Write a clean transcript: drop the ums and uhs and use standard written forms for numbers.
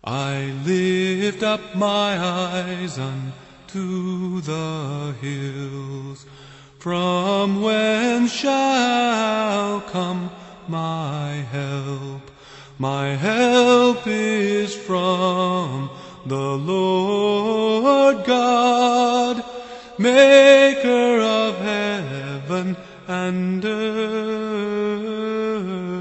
I lift up my eyes unto the hills, from whence shall come my help? My help is from the Lord God, maker of heaven and earth.